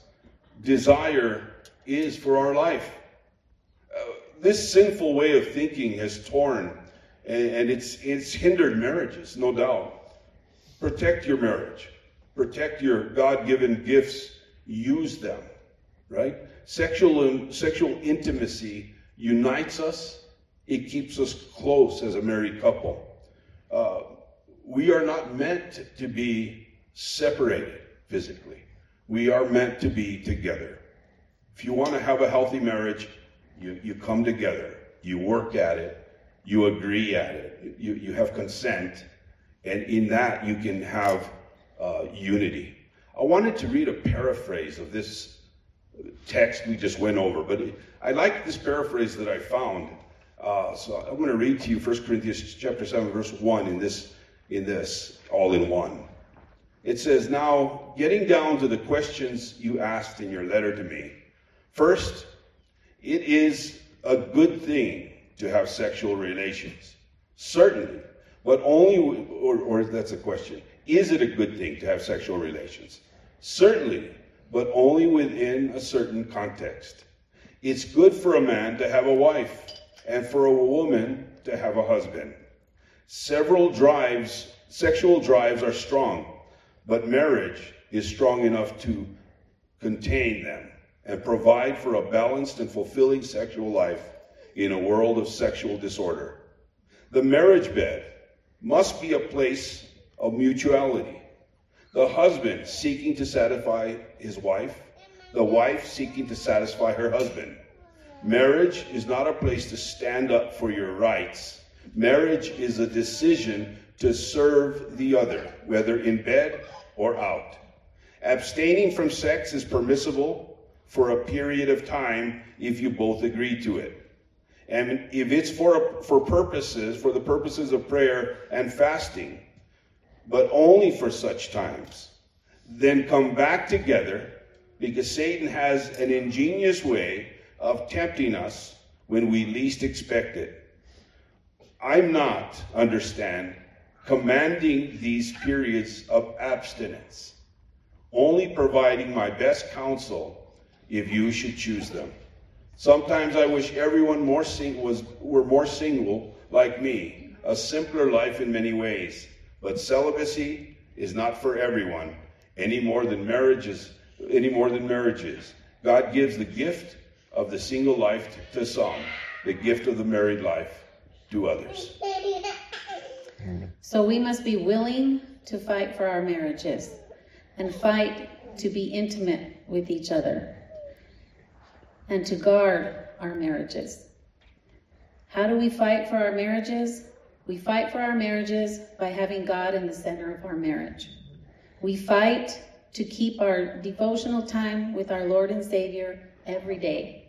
desire is for our life. Uh, this sinful way of thinking has torn, and, and it's, it's hindered marriages, no doubt. Protect your marriage. Protect your God-given gifts. Use them, right? Sexual sexual intimacy unites us. It keeps us close as a married couple. Uh, we are not meant to be separated physically. We are meant to be together. If you want to have a healthy marriage, you, you come together. You work at it. You agree at it. You, you have consent. And in that, you can have Uh, unity. I wanted to read a paraphrase of this text we just went over, but I like this paraphrase that I found. Uh, so I'm going to read to you First Corinthians chapter seven, verse one in this, in this, all in one. It says, now, getting down to the questions you asked in your letter to me. First, it is a good thing to have sexual relations. Certainly, but only, or, or that's a question. Is it a good thing to have sexual relations? Certainly, but only within a certain context. It's good for a man to have a wife, and for a woman to have a husband. Several drives, sexual drives are strong, but marriage is strong enough to contain them. and provide for a balanced and fulfilling sexual life in a world of sexual disorder. The marriage bed must be a place of mutuality. The husband seeking to satisfy his wife, the wife seeking to satisfy her husband. Marriage is not a place to stand up for your rights. Marriage is a decision to serve the other, whether in bed or out. Abstaining from sex is permissible for a period of time if you both agree to it. And if it's for, for purposes, for the purposes of prayer and fasting, but only for such times, then come back together, because Satan has an ingenious way of tempting us when we least expect it. I'm not, understand, commanding these periods of abstinence, only providing my best counsel if you should choose them. Sometimes I wish everyone more sing- was were more single like me, a simpler life in many ways. But celibacy is not for everyone, any more than marriages, any more than marriages. God gives the gift of the single life to some, the gift of the married life to others. So we must be willing to fight for our marriages and fight to be intimate with each other and to guard our marriages. How do we fight for our marriages? We fight for our marriages by having God in the center of our marriage. We fight to keep our devotional time with our Lord and Savior every day.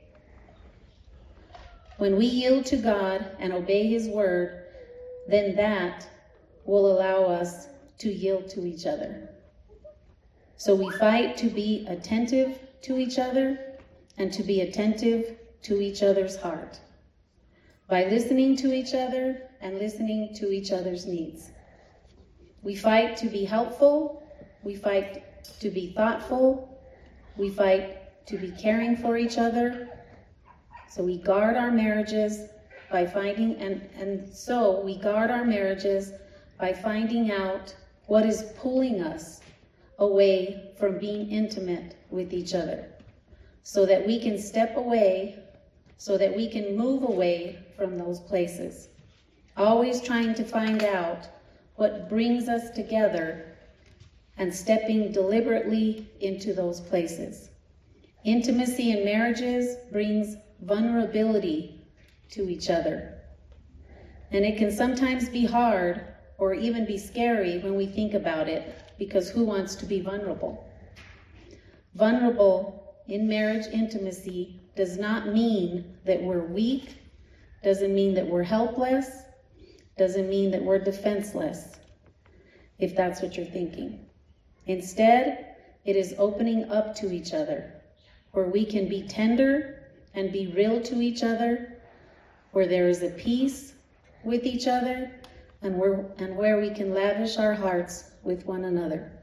When we yield to God and obey His word, then that will allow us to yield to each other. So we fight to be attentive to each other and to be attentive to each other's heart by listening to each other and listening to each other's needs. We fight to be helpful. We fight to be thoughtful. We fight to be caring for each other. So we guard our marriages by finding, and, and so we guard our marriages by finding out what is pulling us away from being intimate with each other, so that we can step away, so that we can move away from those places. Always trying to find out what brings us together and stepping deliberately into those places. Intimacy in marriages brings vulnerability to each other. And it can sometimes be hard or even be scary when we think about it, because who wants to be vulnerable? Vulnerable in marriage intimacy does not mean that we're weak, doesn't mean that we're helpless, doesn't mean that we're defenseless, if that's what you're thinking. Instead, it is opening up to each other, where we can be tender and be real to each other, where there is a peace with each other, and where, and where we can lavish our hearts with one another.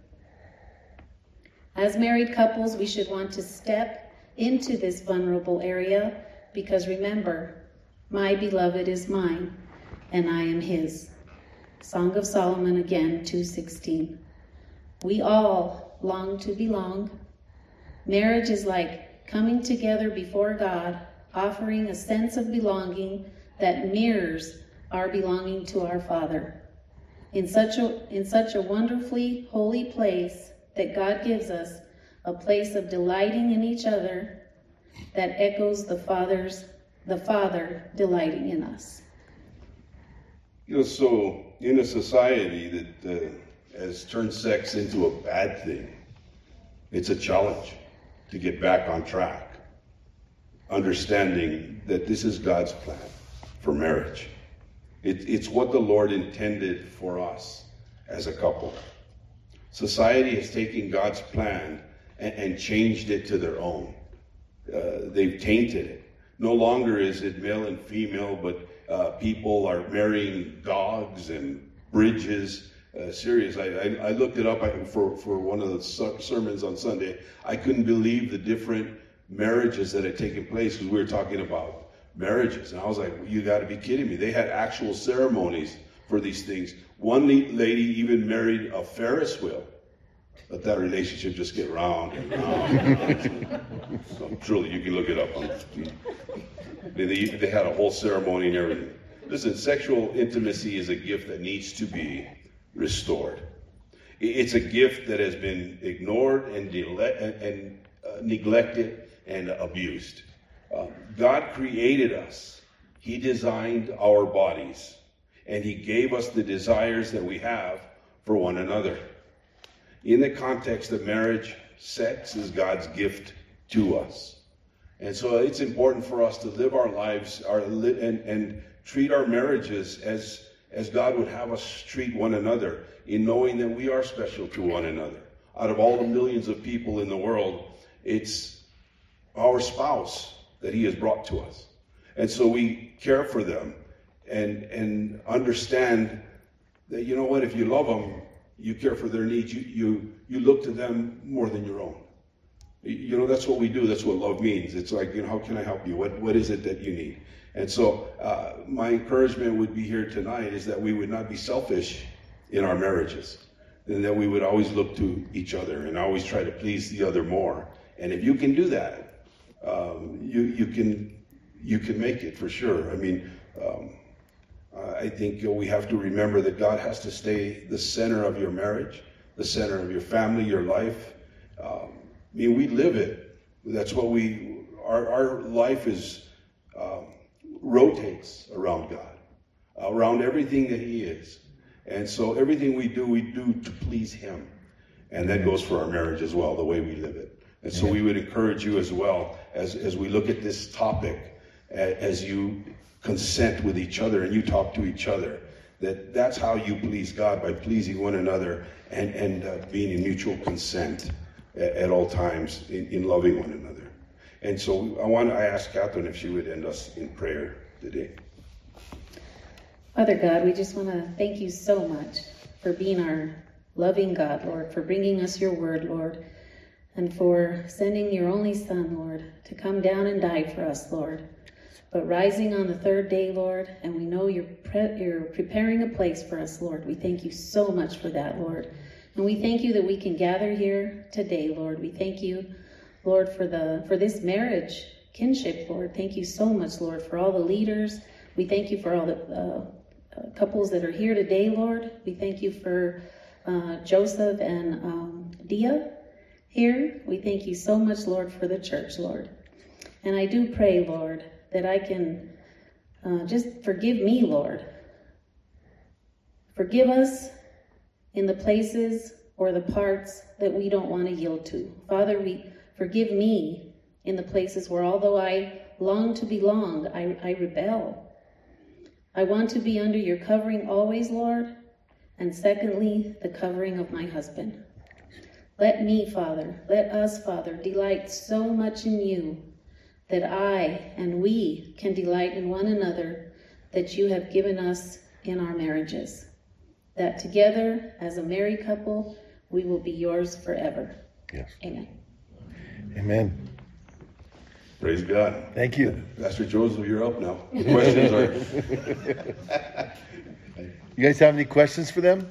As married couples, we should want to step into this vulnerable area, because remember, my beloved is mine, and I am his. Song of Solomon again, two sixteen. We all long to belong. Marriage is like coming together before God, offering a sense of belonging that mirrors our belonging to our Father. In such a, in such a wonderfully holy place that God gives us, a place of delighting in each other that echoes the Father's, the Father delighting in us. You know, so in a society that uh, has turned sex into a bad thing, it's a challenge to get back on track, understanding that this is God's plan for marriage. It, it's what the Lord intended for us as a couple. Society has taken God's plan and, and changed it to their own. Uh, they've tainted it. No longer is it male and female, but uh, people are marrying dogs and bridges. Uh, serious. I, I, I looked it up I, for, for one of the sermons on Sunday. I couldn't believe the different marriages that had taken place, because we were talking about marriages. And I was like, you got to be kidding me. They had actual ceremonies for these things. One lady even married a Ferris wheel. let that relationship just get round and round. So truly, you can look it up. On, they, they, they had a whole ceremony and everything. Listen, sexual intimacy is a gift that needs to be restored. It's a gift that has been ignored and, dele- and, and uh, neglected and abused. Uh, God created us. He designed our bodies. And he gave us the desires that we have for one another. In the context of marriage, sex is God's gift to us. And so it's important for us to live our lives our li- and, and treat our marriages as, as God would have us treat one another, in knowing that we are special to one another. Out of all the millions of people in the world, it's our spouse that he has brought to us. And so we care for them and, and understand that, you know what, if you love them, you care for their needs, you, you, you look to them more than your own. You know, that's what we do. That's what love means. It's like, you know, how can I help you? What What is it that you need? And so uh, my encouragement would be here tonight is that we would not be selfish in our marriages, and that we would always look to each other and always try to please the other more. And if you can do that, um, you you can you can make it for sure. I mean, um, I think we have to remember that God has to stay the center of your marriage, the center of your family, your life. Um, I mean, we live it. That's what we, our, our life is, um, rotates around God, around everything that he is. And so everything we do, we do to please him. And that goes for our marriage as well, the way we live it. And so we would encourage you as well, as, as we look at this topic, as you consent with each other and you talk to each other, that that's how you please God, by pleasing one another and, and uh, being in mutual consent at, at all times in, in loving one another. And so I want to ask Catherine if she would end us in prayer today. Father God, we just want to thank you so much for being our loving God, Lord, for bringing us your word, Lord, and for sending your only Son, Lord, to come down and die for us, Lord, but rising on the third day, Lord, and we know you're, pre- you're preparing a place for us, Lord. We thank you so much for that, Lord. And we thank you that we can gather here today, Lord. We thank you, Lord, for the for this marriage kinship, Lord. Thank you so much, Lord, for all the leaders. We thank you for all the uh, uh, couples that are here today, Lord. We thank you for uh, Joseph and um, Dia here. We thank you so much, Lord, for the church, Lord. And I do pray, Lord, that I can uh, just forgive me, Lord. Forgive us in the places or the parts that we don't want to yield to. Father, we forgive me in the places where, although I long to belong, I, I rebel. I want to be under your covering always, Lord. And secondly, the covering of my husband. Let me, Father, let us, Father, delight so much in you that I and we can delight in one another that you have given us in our marriages. That together, as a married couple, we will be yours forever. Yes. Amen. Amen. Praise God. Thank you. Pastor Joseph, you're up now. The questions are... You guys have any questions for them?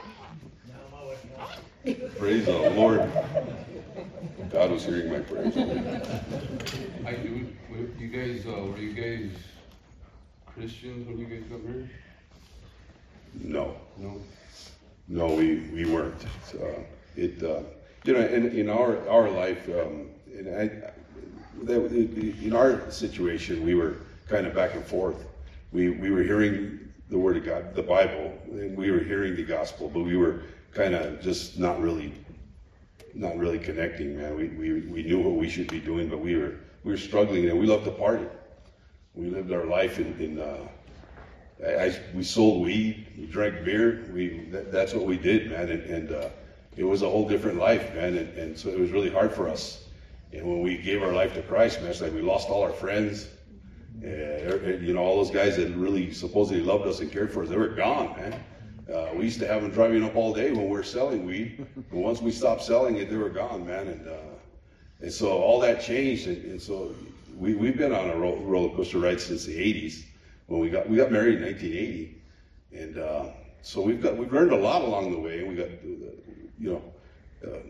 Praise the Lord. God was hearing my prayers. I do. Were you guys, uh, were you guys Christians when you guys got married? No. No. No, we, we weren't. So, it, uh, you know, in, in our, our life, um, in, I, that, in our situation, we were kind of back and forth. We, we were hearing the Word of God, the Bible, and we were hearing the gospel, but we were kind of just not really, not really connecting, man. We, we, we knew what we should be doing, but we were, we were struggling, and we loved to party. We lived our life in, in uh, I, we sold weed, we drank beer, we that, that's what we did, man, and, and uh, it was a whole different life, man, and, and so it was really hard for us. And when we gave our life to Christ, man, it's like we lost all our friends, and, you know, all those guys that really supposedly loved us and cared for us, they were gone, man. Uh, we used to have them driving up all day when we were selling weed, but once we stopped selling it, they were gone, man, and uh, and so all that changed, and, and so we, we've been on a ro- roller coaster ride since the eighties. When we got we got married in nineteen eighty, and uh, so we've got we've learned a lot along the way. We got, you know, uh,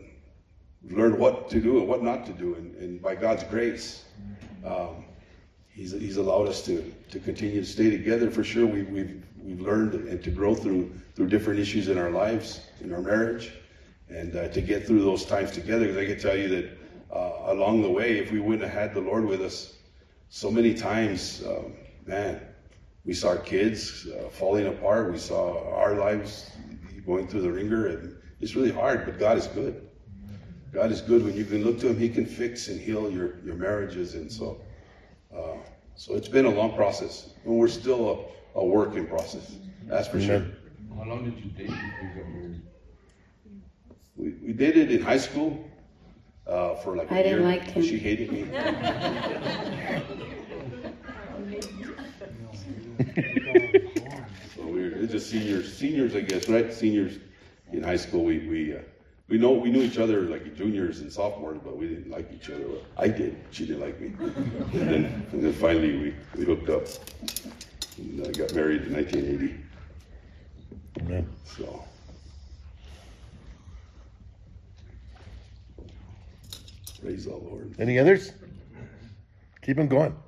what to do and what not to do. And, and by God's grace, um, he's, he's allowed us to, to continue to stay together. For sure, we, we've, we've learned and to grow through, through different issues in our lives, in our marriage, and uh, to get through those times together. Because I can tell you that uh, along the way, if we wouldn't have had the Lord with us, so many times, um, man, we saw our kids uh, falling apart. We saw our lives going through the ringer, and it's really hard, but God is good. God is good. When you can look to him, he can fix and heal your, your marriages. And so uh, so it's been a long process, and we're still a, a work in process. That's for sure. How long did you date before you got married? We, we did it in high school uh, for like a I didn't year. like him. She hated me. So we were it's just seniors, seniors, I guess, right? Seniors in high school. We we uh, we know we knew each other like juniors and sophomores, but we didn't like each other. I did. She didn't like me. And then, and then finally we, we hooked up. And I got married in nineteen eighty. Amen. So. Praise the Lord. Any others? Keep them going.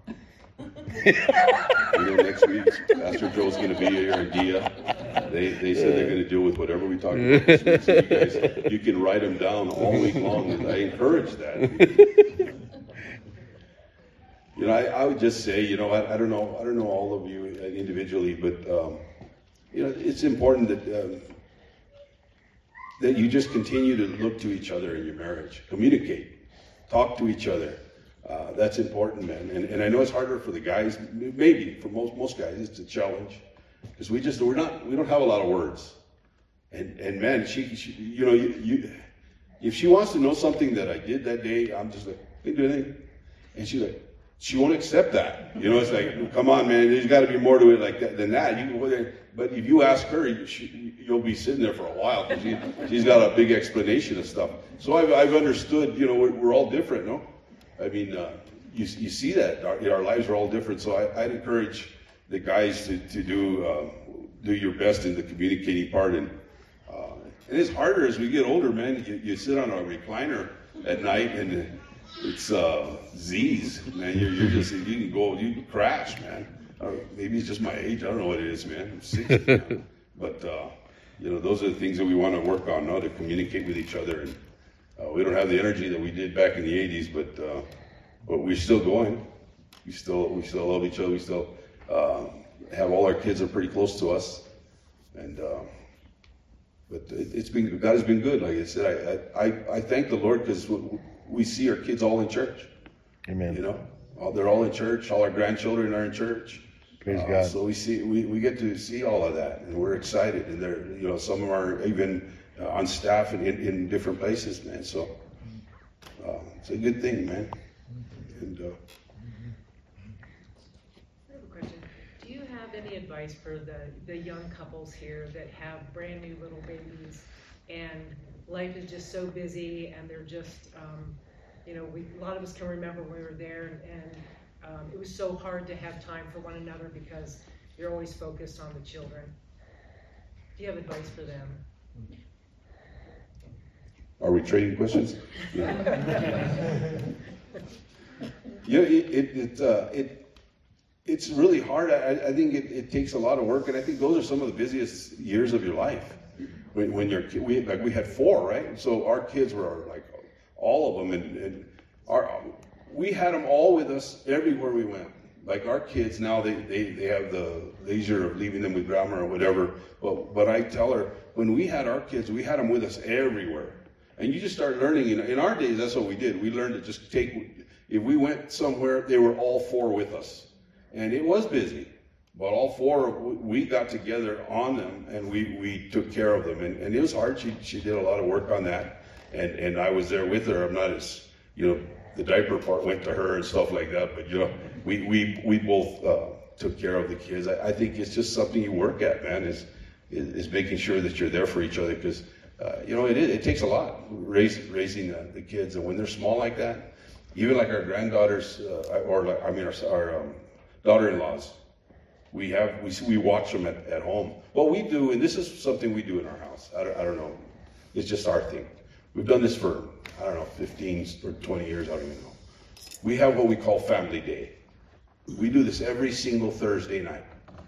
Here next week, Pastor Joe's going to be here in Dia. They they said they're going to deal with whatever we talk about this week. So you guys, you can write them down all week long, and I encourage that. You know, I, I would just say, you know, I, I don't know, I don't know all of you individually, but um, you know, it's important that um, that you just continue to look to each other in your marriage, communicate, talk to each other. Uh, that's important, man. And, and I know it's harder for the guys, maybe for most most guys, it's a challenge because we just we're not we don't have a lot of words. And and man, she, she you know you, you if she wants to know something that I did that day, I'm just like, didn't do anything, and she's like, she won't accept that. You know, it's like, come on, man, there's got to be more to it like that than that. You but if you ask her, she, you'll be sitting there for a while because she, she's got a big explanation of stuff. So I've I've understood. You know, we're, we're all different, no? I mean, uh, you you see that our, our lives are all different. So I, I'd encourage the guys to to do uh, do your best in the communicating part. And uh, and it's harder as we get older, man. You, you sit on a recliner at night and it's uh, Z's, man. You're, you're just you can go you can crash, man. Or maybe it's just my age. I don't know what it is, man. I'm sixty now. But uh, you know, those are the things that we want to work on now to communicate with each other. And Uh, we don't have the energy that we did back in the eighties, but uh, but we're still going. We still we still love each other. We still uh, have all our kids are pretty close to us, and uh, but it, it's been God has been good. Like I said, I I, I thank the Lord because we see our kids all in church. Amen. You know, all, they're all in church. All our grandchildren are in church. Praise uh, God. So we see we, we get to see all of that, and we're excited. And they're you know some of them are even Uh, on staff and in, in different places, man. So uh, it's a good thing, man. And uh, I have a question. Do you have any advice for the, the young couples here that have brand new little babies and life is just so busy and they're just, um, you know, we, a lot of us can remember when we were there and, and um, it was so hard to have time for one another because you're always focused on the children. Do you have advice for them? are we trading questions? Yeah, yeah it it it, uh, it it's really hard. I, I think it, it takes a lot of work, and I think those are some of the busiest years of your life. When, when you're we like we had four, right? So our kids were like all of them, and, and our we had them all with us everywhere we went. Like our kids now, they, they, they have the leisure of leaving them with grandma or whatever. But but I tell her, when we had our kids, we had them with us everywhere. And you just start learning. You know, in our days, that's what we did. We learned to just take, if we went somewhere, they were all four with us. And it was busy. But all four, we got together on them, and we, we took care of them. And, and it was hard. She she did a lot of work on that. And, and I was there with her. I'm not as, you know, the diaper part went to her and stuff like that. But, you know, we, we, we both uh, took care of the kids. I, I think it's just something you work at, man, is, is, is making sure that you're there for each other. Because, uh, you know, it is, it takes a lot, raise, raising uh, the kids. And when they're small like that, even like our granddaughters, uh, or like, I mean, our, our um, daughter-in-laws, we have, we, we watch them at, at home. What we do, and this is something we do in our house, I don't, I don't know, it's just our thing. We've done this for I don't know, fifteen or twenty years, I don't even know. We have what we call Family Day. We do this every single Thursday night.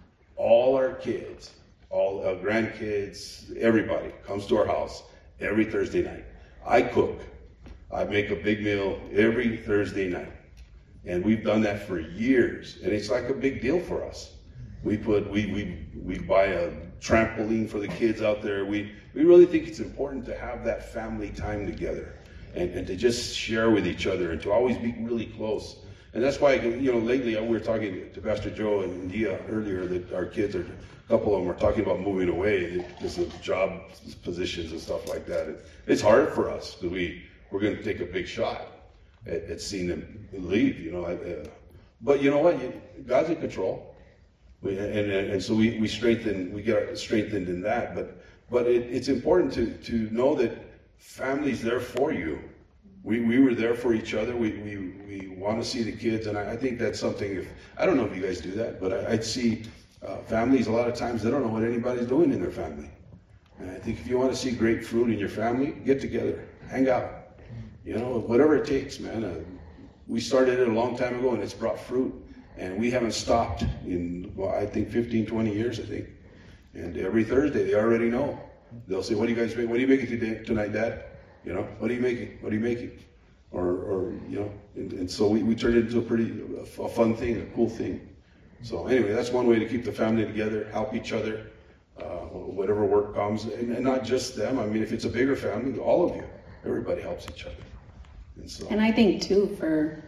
All our kids, all our grandkids, everybody comes to our house every Thursday night. I cook. I make a big meal every Thursday night. And we've done that for years. And it's like a big deal for us. We put, we, we, we buy a trampoline for the kids out there. We, we really think it's important to have that family time together and, and to just share with each other and to always be really close. And that's why, you know, lately we were talking to Pastor Joe and Dia earlier that our kids are, a couple of them are talking about moving away because of job positions and stuff like that. It, it's hard for us because we, we're going to take a big shot at, at seeing them leave, you know. Uh, but you know what? God's in control. We, and, and, and so we, we strengthen, we get strengthened in that. But, but it, it's important to, to know that family's there for you. We, we were there for each other. We, we, we want to see the kids. And I, I think that's something, if, I don't know if you guys do that, but I, I'd see uh, families a lot of times, they don't know what anybody's doing in their family. And I think if you want to see great fruit in your family, get together, hang out. You know, whatever it takes, man. Uh, we started it a long time ago and it's brought fruit. And we haven't stopped in, well, I think fifteen, twenty years, I think. And every Thursday, they already know. They'll say, what do you guys make? What are you making today, tonight, Dad? You know, what are you making? What are you making? Or, or you know, and, and so we, we turned it into a pretty, a, a fun thing, a cool thing. So anyway, that's one way to keep the family together, help each other, uh, whatever work comes. And, and not just them. I mean, if it's a bigger family, all of you, everybody helps each other. And so. And I think too for,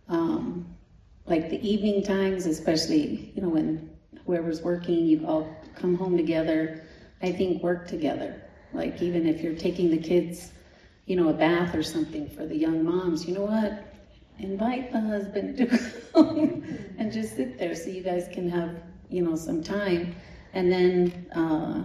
um, like the evening times, especially, you know, when whoever's working, you all come home together. I think work together. Like even if you're taking the kids, you know, a bath or something for the young moms, you know what? Invite the husband to come and just sit there so you guys can have, you know, some time. And then uh,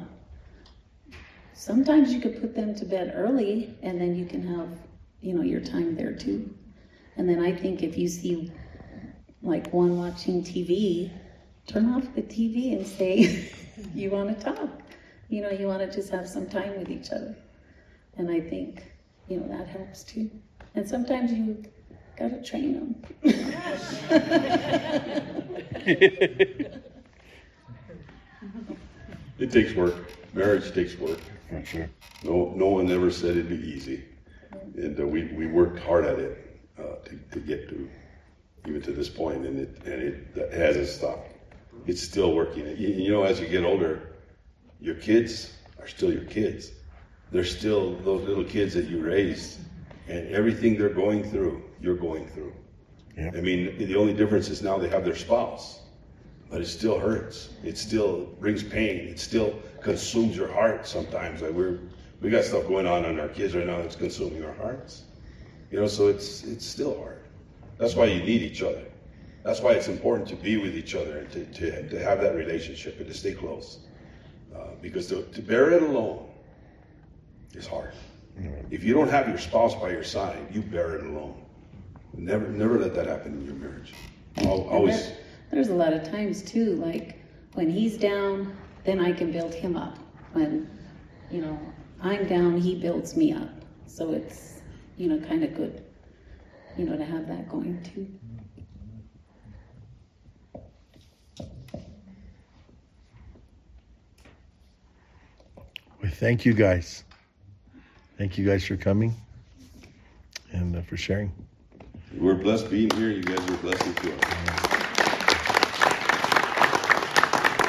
sometimes you could put them to bed early and then you can have, you know, your time there too. And then I think if you see like one watching T V, turn off the T V and say, you want to talk. You know, you want to just have some time with each other. And I think, you know, that helps too. And sometimes you got to train them. It takes work. Marriage takes work. For sure. No, no one ever said it'd be easy. And uh, we, we worked hard at it uh, to, to get to, even to this point, and it, and it hasn't stopped. It's still working. You, you know, as you get older, your kids are still your kids. They're still those little kids that you raised, and everything they're going through, you're going through. Yeah. I mean, the only difference is now they have their spouse, but it still hurts. It still brings pain. It still consumes your heart sometimes. Like we're we got stuff going on on our kids right now that's consuming our hearts. You know, so it's it's still hard. That's why you need each other. That's why it's important to be with each other and to to, to have that relationship and to stay close. Uh, because to, to bear it alone is hard. Mm-hmm. If you don't have your spouse by your side, you bear it alone. Never, never let that happen in your marriage. I'll, always. There, there's a lot of times too, like when he's down, then I can build him up. When, you know, I'm down, he builds me up. So it's, you know, kind of good, you know, to have that going too. We thank you guys. Thank you guys for coming and uh, for sharing. We're blessed being here. You guys are a blessing to us.